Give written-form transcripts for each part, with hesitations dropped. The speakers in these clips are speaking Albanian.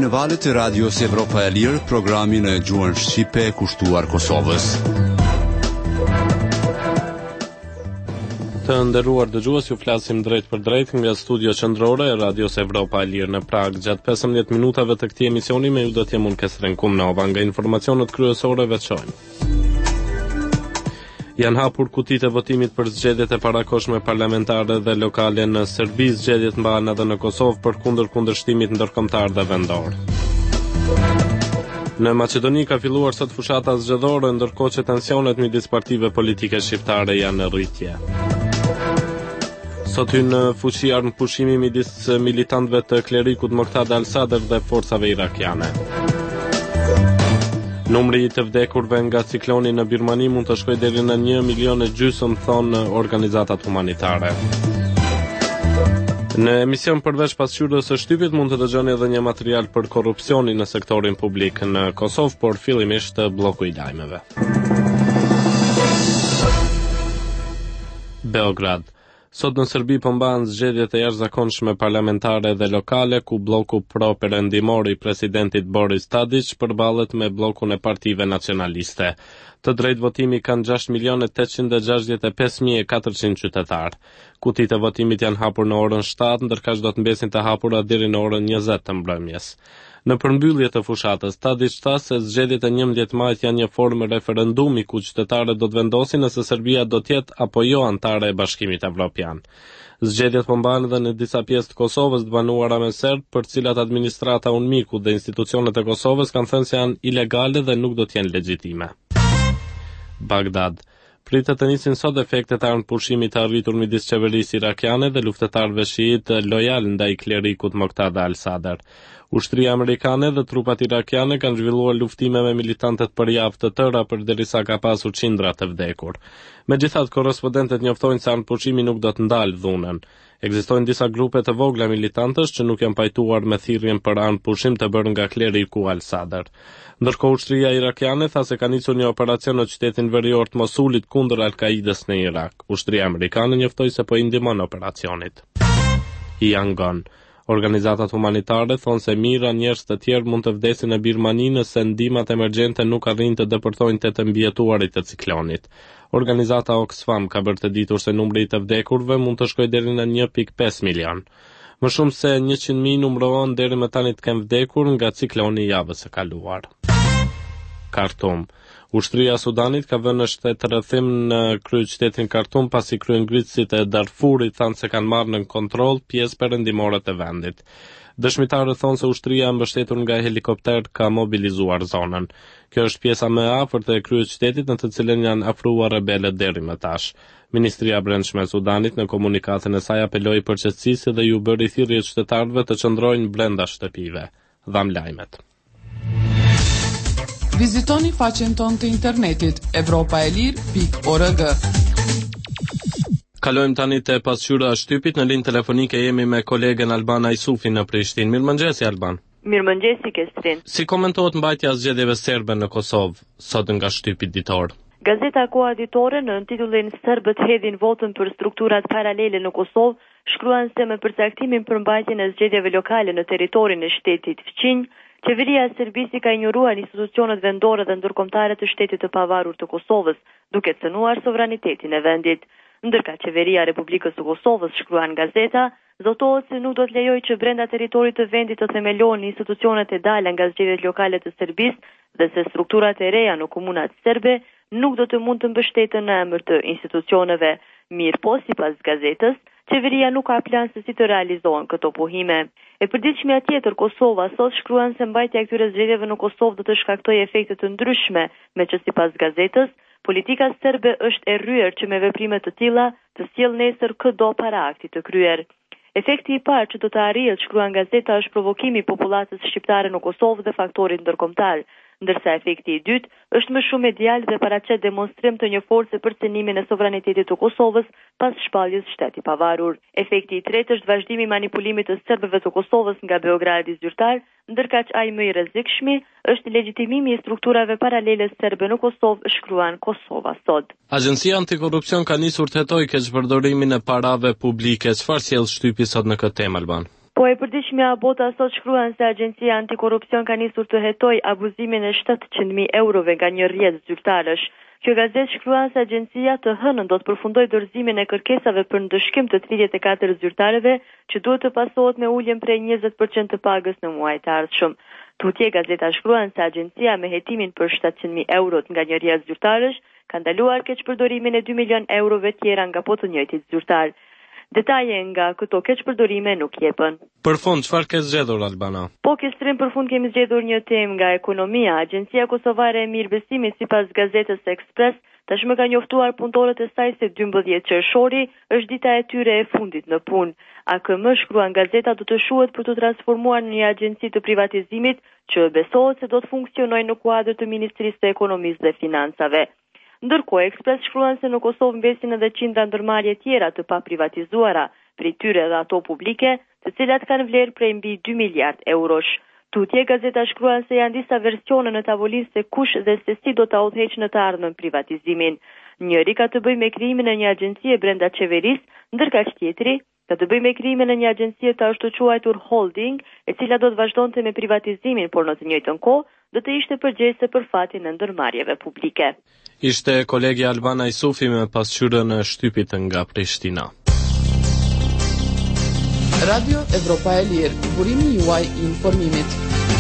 në valët e radios Evropa e Lirë, programin e gjuhën shqipe kushtuar Kosovës. Të nderuar dëgjues, ju flasim drejt për drejt nga studio qendrore e radios Evropa e Lirë në Prag. Gjatë 15 minutave të këtij emisioni me ju do të jem unë Kesren Kumnova. Nga informacionet kryesore veçojmë. Janë hapur kutitë e votimit për zgjedhjet e parakohshme parlamentare dhe lokale në Serbi. Zgjedhjet mbahen edhe në Kosovë për kundërshtimit ndërkombëtar dhe vendor. Në Maqedoni ka filluar sot fushata zgjedhore, ndërkohë që tensionet midis partive politike shqiptare janë në rritje. Sot hyn në fuqi armëpushimi midis militantëve të klerikut Moqtada al-Sadr dhe forcave irakiane. Numri i të vdekurve nga cikloni në Birmani mund të shkojë deri në 1,5 milion, thonë organizatat humanitare. Në emision përveç pasqyrës së shtypit mund të dëgjoni edhe një material për korrupsionin në sektorin publik në Kosovë, por fillimisht bloku i lajmeve. Beograd. Sot në Serbi po mbahen zgjedhjet e jashtëzakonshme parlamentare dhe lokale, ku bloku pro-perëndimor i presidentit Boris Tadić përballet me blokun e partive nacionaliste. Të drejtë votimi kanë 6.865.400 qytetar. Kutitë e votimit janë hapur në orën 7, ndërkaq do të mbesin të hapura deri në orën 20 të mbrëmjes. Në përmbyllje të fushatës, Tadić tha se zgjedhjet e 11 majit janë një formë referendumi ku qytetarët do të vendosin nëse Serbia do të jetë apo jo antare e Bashkimit Evropian. Zgjedhjet po mbahen edhe në disa pjesë të Kosovës të banuara me serb, për të cilat administrata UNMIK dhe institucionet e Kosovës kanë thënë se janë ilegale dhe nuk do të jenë legjitime. Bagdad. Pritet të nisin sot efektet e armëpushimit të arritur midis qeverisë irakiane dhe luftetarëve shiit lojal ndaj klerikut Moqtada al-Sadr. Ushtria amerikane dhe trupat irakiane kanë zhvilluar luftime me militantët për javë të tëra përderisa ka pasur qindra të vdekur. Megjithatë, korrespondentët njoftojnë se armëpushimi nuk do të ndalë dhunën. Ekzistojnë disa grupe të vogla militantësh që nuk janë pajtuar me thirrjen për armëpushim të bërë nga kleriku al-Sadr. Ndërkohë ushtria irakiane tha se ka nisur një operacion në qytetin verior të Mosulit kundër Al-Kaides në Irak. Ushtria amerikane njoftoi se po i ndihmon operacionit. Yangon. Organizatat humanitare thonë se mijëra njerëz të tjerë mund të vdesin në Birmani nëse ndihmat emergjente nuk arrin të depërtojnë 8 mbijetuarit të ciklonit. Organizata Oxfam ka bërë të ditur se numri i të vdekurve mund të shkojë deri në 1,5 milion. Më shumë se 100.000 numërohen deri më tani të kenë vdekur nga cikloni javës së kaluar. Khartoum. Ushtria e Sudanit ka vënë në shtetërrëthim në kryeqytetin Khartoum pasi kryengritësit e Darfurit thanë se kanë marrë në kontroll pjesë perëndimore të vendit. Dëshmitarët thonë se ushtria mbështetur nga helikopter ka mobilizuar zonën. Kjo është pjesa më e afërt e kryeqytetit në të cilën janë afruar rebelët deri më tash. Ministria e Brendshme e Sudanit në komunikatën e saj apeloi për qetësi dhe ju bëri thirrje qytetarëve të qëndrojnë brenda shtëpive. Dham lajmet. Vizitoni faqen tonë të internetit evropaelir.org. Kalojmë tani te pasqyra e shtypit. Në linjë telefonike jemi me kolegen Albana Isufi në Prishtinë. Mirëmëngjesi Alban. Mirëmëngjesi Kestrin. Si komentohet mbajtja e zgjedhjeve serbe në Kosovë sot nga shtypi ditor? Gazeta Koha Ditore në titullin Serbët hedhin votën për strukturat paralele në Kosovë shkruan se me përcaktimin për mbajtjen e zgjedhjeve lokale në territorin e shtetit fqinj, qeveria e Serbisë ka injoruar institucionet vendore dhe ndërkombëtare të shtetit të pavarur të Kosovës, duke cënuar sovranitetin e vendit. Ndërka qeveria e Republikës së Kosovës, shkruan gazeta, zotohet se nuk do të lejojë që brenda territorit të vendit të themelohen institucionet e dala nga zgjedhjet lokale të Serbisë dhe se strukturat e reja në komunat serbe nuk do të mund të mbështeten në emër të institucioneve. Mirë po, sipas gazetës, qeveria nuk ka plan se si të realizohen këto pohime. E përditshmja tjetër, Kosova sot shkruan se mbajtja e këtyre zgjedhjeve në Kosovë do të shkaktojë efekte të ndryshme, me që sipas gazetës, politika serbe është e rryer që me veprime të tilla të sjellë nesër çdo para akti të kryer. Efekti i parë që do të arrihet, shkruan gazeta, është provokimi i popullatës shqiptare në Kosovë dhe faktorit ndërkombëtar, ndërsa efekti i dytë është më shumë medial dhe paraqet demonstrim të një force për cënimin e sovranitetit të Kosovës pas shpalljes shteti pavarur. Efekti i tretë është vazhdimi i manipulimit të serbëve të Kosovës nga Beogradi zyrtar, ndërkaq ai më i rrezikshëm është legjitimimi i strukturave paralele serbe në Kosovë, shkruan Kosova sot. Agjencia Antikorrupsion ka nisur të hetojë keqpërdorimin e parave publike. Çfarë sjell shtypi sot në këtë temë, Alban? Po e përditshmja Bota sot shkruan se Agjencia Antikorrupsion ka nisur të hetojë abuzimin e 700.000 eurove nga një rrjedh zyrtarësh. Kjo gazetë shkruan se agjencia të hënën do të përfundojë dorëzimin e kërkesave për ndëshkim të 34 zyrtarëve që duhet të pasohet me uljen prej 20% të pagës në muajin e ardhshëm. Tutje gazeta shkruan se agjencia me hetimin për 700.000 eurot nga një rrjedh zyrtarësh ka ndaluar keqpërdorimin e 2 milion eurove tjera nga po të njëjtit zyrtar. Detaje nga këto keqpërdorime nuk jepen. Për fund, çfarë ke zgjedhur Albana? Po kestrim për fund kemi zgjedhur një temë nga ekonomia. Agjencia Kosovare e Mirëbesimit sipas gazetës Ekspres tashmë ka njoftuar punëtorët e saj se 12 qershori është dita e tyre e fundit në punë. AKM shkruan gazeta do të shuhet për të transformuar në një agjenci të privatizimit që besohet se do të funksionojë në kuadër të Ministrisë së Ekonomisë dhe Financave. Ndërkohë, Ekspres shkruan se në Kosovë mbesin edhe qindra ndërmarrje tjera të paprivatizuara, prej tyre dhe ato publike, të cilat kanë vlerë prej mbi 2 miliard eurosh. Tutje gazeta shkruan se janë disa versione në tavolinë se kush dhe se si do ta udhëheqë në të ardhmen privatizimin. Njëri ka të bëjë me krijimin e një agjencie brenda qeverisë, ndërkaq tjetri ka të bëjë me krijimin e një agjencie të ashtu quajtur holding, e cila do të vazhdonte me privatizimin, por në të njëjtën kohë do të ishte përgjegjëse për fatin e ndërmarrjeve publike. Ishte kolegi Albana Isufi me pasqyrën e shtypit nga Prishtina. Radio Evropa e Lirë, burimi juaj I informimit.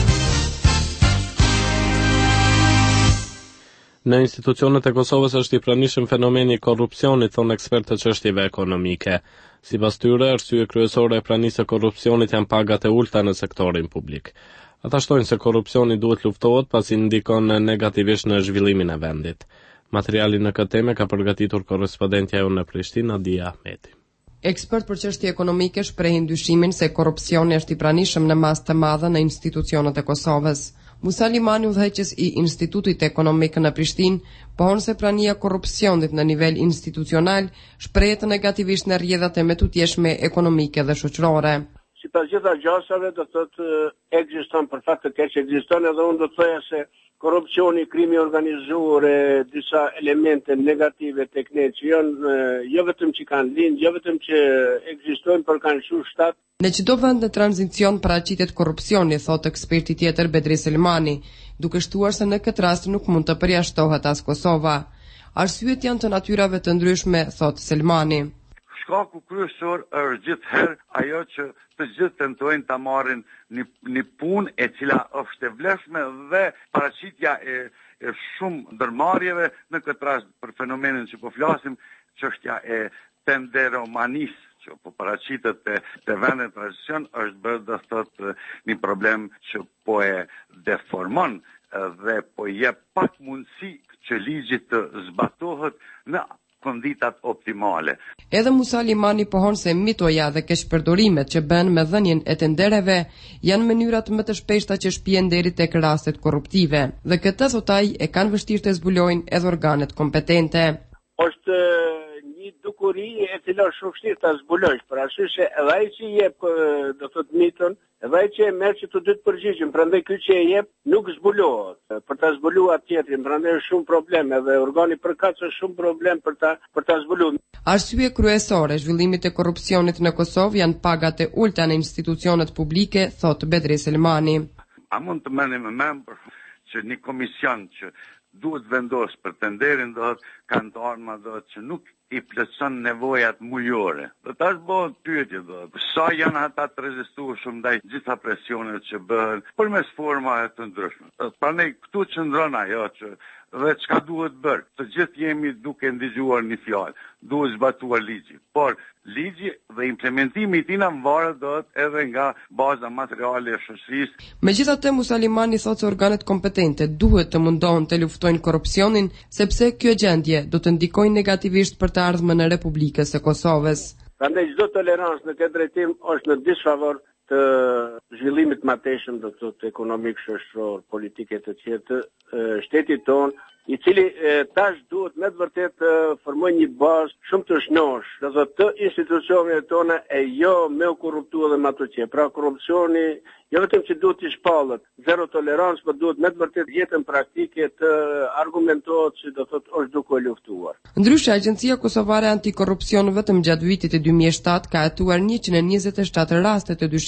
Në institucionet e Kosovës është I pranishëm fenomeni I korrupsionit, thonë ekspertë të çështjeve ekonomike. Sipas tyre, arsye kryesore e pranisë së korrupsionit janë pagat e ulta në sektorin publik. Ata shtojnë se korrupsioni duhet luftohet pasi ndikon negativisht në zhvillimin e vendit. Materialin në këtë temë ka përgatitur korrespondentja jonë në Prishtinë, Nadia Ahmeti. Ekspert për çështje ekonomike shprehin dyshimin se korrupsioni është I pranishëm në masë të madhe në institucionet e Kosovës. Musa Limani, udhëheqës I Institutit Ekonomik në Prishtinë, pohon se prania e korrupsionit në nivel institucional shprehet negativisht në rrjedhat e më të tjeshme ekonomike dhe shoqërore. Sipas gjitha gjasave do thotë ekziston për fat të keq ekziston edhe unë do të thoya se korrupsioni, krimi organizuar e disa elemente negative tek ne që janë jo vetëm që kanë lind, jo vetëm që ekzistojnë por kanë shumë shtat. Në çdo vend në tranzicion paraqitet korrupsioni, thotë eksperti tjetër Bedri Selmani, duke shtuar se në këtë rast nuk mund të përjashtohet as Kosova. Arsyet janë të natyrave të ndryshme, thotë Selmani. Shkaku kryesor është gjithherë ajo që të gjithë tentojnë ta marrin një punë e cila është e vlefshme dhe paraqitja e shumë ndërmarrjeve në këtë rast për fenomenin që po flasim, çështja e tenderomanisë që po paraqitet te vendet tranzicion është bërë do thotë një problem që po e deformon dhe po jep pak mundësi që ligji të zbatohet në konditat optimale. Edhe Musa Limani pohon se mitoja dhe keqpërdorimet që bën me dhënien e tendereve janë mënyrat më të shpeshta që shpihen deri tek rastet korruptive, dhe këtë thot ai e kanë vështirë të zbulojnë edhe organet kompetente. Është një dukuri e cila është shumë vështirë ta zbulosh, për arsye se edhe ai që jep do thotë miton, edhe ai që e merr që të dy të përgjigjen, prandaj ky që e jep nuk zbulohet. Për ta zbuluar tjetrin, prandaj është shumë problem edhe organi përkatës është shumë problem për ta zbuluar. Arsye kryesore zhvillimit të korrupsionit në Kosovë janë pagat e ulta në institucionet publike, thotë Bedri Selmani. A mund të merrni me membër që një komision që duhet vendos për tenderin do të kanë të arma do që nuk I plotson nevojat mujore. Do të bëhet pyetje do. Sa janë ata të rezistueshëm ndaj gjitha presionet që bëhen përmes formave të ndryshme. Prandaj këtu qëndron ajo që dhe çka duhet bërë. Të gjithë jemi duke ndigjuar një fjalë. Duhet zbatuar ligji. Por ligji dhe implementimi I tij varet edhe nga baza materiale e shoqërisë. Megjithatë, Musa Limani thotë se organet kompetente duhet të mundohen të luftojnë korrupsionin, sepse kjo gjendje do të ndikojë negativisht për të ardhmen e Republikës së Kosovës. Prandaj çdo tolerancë në këtë drejtim është në disfavor të zhvillimit mateshëm do të thotë ekonomik, shoqëror, politike të tjera të shtetit tonë, I cili tash duhet me të vërtet formojë një bazë shumë të shnosh, do të të institucionet tona e jo me u korruptu edhe me ato që. Pra korrupsioni jo vetëm që duhet të shpallet, zero tolerancë, por duhet me të vërtet jetën praktike të argumentohet që do thotë është duke u luftuar. Ndryshe, Agjencia Kosovare Antikorrupsion vetëm gjatë vitit të 2007 ka hetuar 127 raste të dyshimit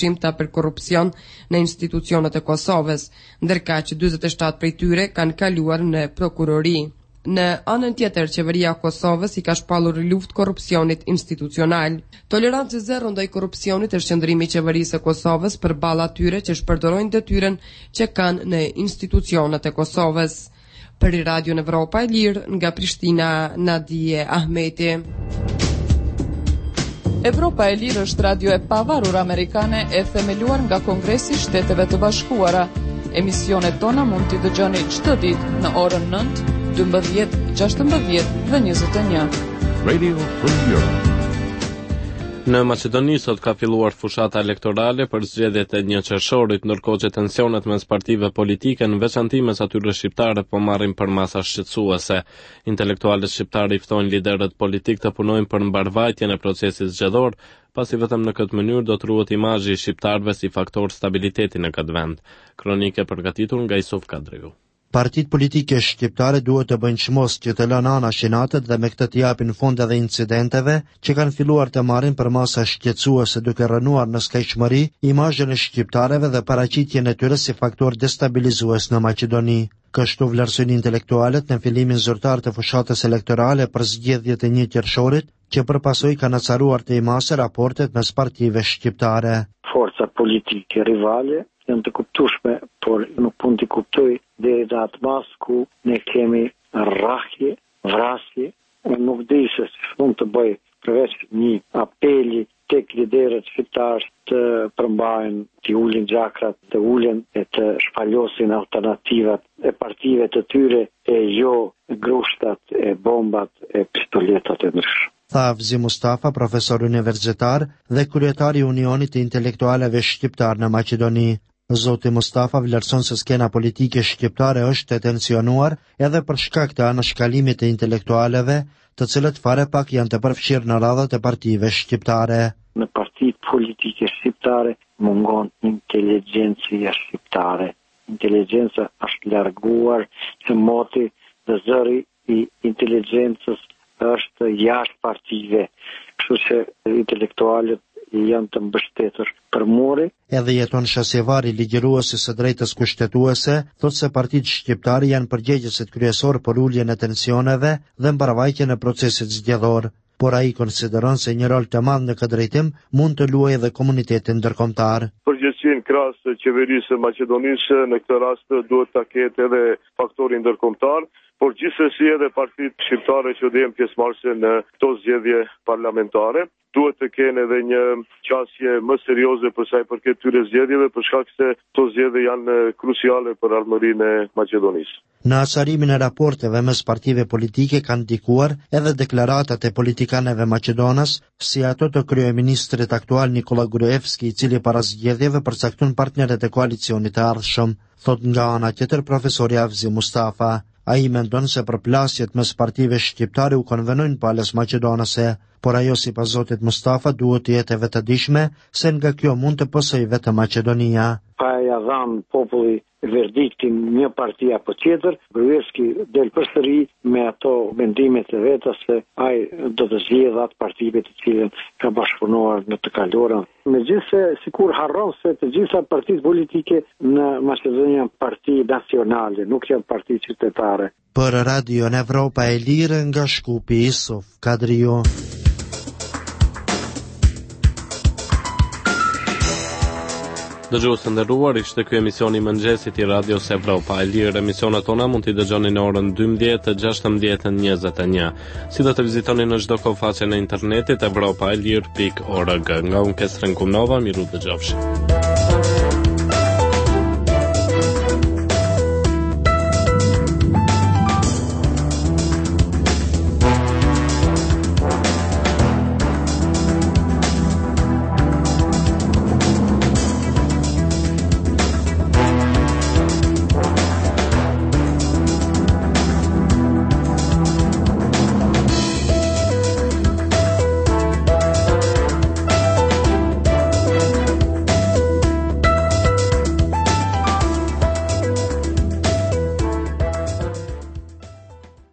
shërbimta për korrupsion në institucionet e Kosovës, ndërka që 47 prej tyre kanë kaluar në prokurori. Në anën tjetër, qeveria e Kosovës i ka shpallur luftë korrupsionit institucional. Tolerancë zero ndaj korrupsionit është qëndrimi i qeverisë së Kosovës përballë atyre që shpërdorin detyrën që kanë në institucionet e Kosovës. Për Radio Evropa e Lirë, nga Prishtina, Nadije Ahmeti. Evropa e Lirë është radio e pavarur amerikane e themeluar nga Kongresi i Shteteve të Bashkuara. Emisionet tona mund t'i dëgjoni çdo ditë në orën 9, 12, 16 dhe 21. Radio Free Europe. Në Maqedoni sot ka filluar fushata elektorale për zgjedhjet e 1 qershorit, ndërkohë që tensionet mes partive politike, në veçanti mes atyre shqiptare, po marrin për masa shqetësuese. Intelektualët shqiptarë i ftojnë liderët politik të punojnë për mbarvajtjen e procesit zgjedhor, pasi vetëm në këtë mënyrë do të ruhet imazhi i shqiptarëve si faktor stabiliteti në këtë vend. Kronike përgatitur nga Isuf Kadriu. Partitë politike shqiptare duhet të bëjnë çmos që të lënë anash shinatet dhe me këtë të japin fund edhe incidenteve që kanë filluar të marrin për masa shqetësuese duke rënuar në skajshmëri imazhin e shqiptarëve dhe paraqitjen e tyre si faktor destabilizues në Maqedoni. Kështu vlerësojnë intelektualët në fillimin zyrtar të fushatës elektorale për zgjedhjet e 1 qershorit, që përpasoj kanë acaruar të imase raportet mes partive shqiptare. Forca politike rivale janë të kuptueshme, por nuk mund t'i kuptoj deri në atë mas ku ne kemi rrahje, vrasje, nuk di se mund të bëj përveç një apeli tek liderët shqiptarë të përmbajnë, të ulin gjakrat, të ulin e të shpalosin alternativat e partive të tyre e jo grushtat, e bombat, e pistoletat e ndryshme. Tha Avzi Mustafa, profesor universitar dhe kryetari i Unionit të Intelektualëve Shqiptar në Maqedoni. Zoti Mustafa vlerëson se skena politike shqiptare është e tensionuar edhe për shkak të anashkalimit të intelektualëve, të cilët fare pak janë të përfshirë në radhat e partive shqiptare. Në partitë politike shqiptare mungon inteligjencia shqiptare. Inteligjenca është larguar që moti dhe zëri i inteligjencës është jashtë partive, kështu që intelektualët janë të mbështetur për muri. Edhe jeton Shasjevari, ligjëruesi së drejtës kushtetuese, thotë se partitë shqiptare janë përgjegjësit kryesor për uljen e tensioneve dhe mbarvajtjen e procesit zgjedhor, por ai konsideron se një rol të madh në këtë drejtim mund të luajë edhe komuniteti ndërkombëtar. Përgjegjësinë krahas së qeverisë së Maqedonisë në këtë rast duhet ta ketë edhe faktori ndërkombëtar, por gjithsesi edhe partitë shqiptare që do jenë pjesëmarrëse në këto zgjedhje parlamentare duhet të kenë edhe një qasje më serioze për sa i përket këtyre zgjedhjeve, për shkak se këto zgjedhje janë kruciale për ardhmërinë e Maqedonisë. Në acarimin e raporteve mes partive politike kanë ndikuar edhe deklaratat e politikanëve maqedonas, si ato të kryeministrit aktual Nikola Gruevski, i cili para zgjedhjeve përcakton partnerët e koalicionit të ardhshëm, thot nga ana tjetër profesori Avzi Mustafa. Ai mendon se përplasjet mes partive shqiptare u konvenojnë palës maqedonase, por ajo sipas zotit Mustafa duhet të jetë e vetëdijshme se nga kjo mund të pësoj vetëm Maqedonia. Pa ja dhanë populli verdiktin një parti apo tjetër, Gruevski del përsëri me ato mendimet e veta se ai do të zgjedhë atë partive të cilën ka bashkëpunuar në të kaluarën. Megjithse sikur harron se të gjitha partitë politike në Maqedoni janë parti nacionale, nuk janë parti qytetare. Për Radio Evropa e Lirë nga Shkupi, Isuf Kadriu. Dëgjues të nderuar, ishte ky emisioni i mëngjesit i Radios Evropa e Lirë. Emisionet tona mund t'i dëgjoni në orën 12, 16 dhe 21. Si do të vizitoni në çdo kohë faqen e internetit evropaelir.org. Nga unë Kesren Kumnova, miru dëgjofshi.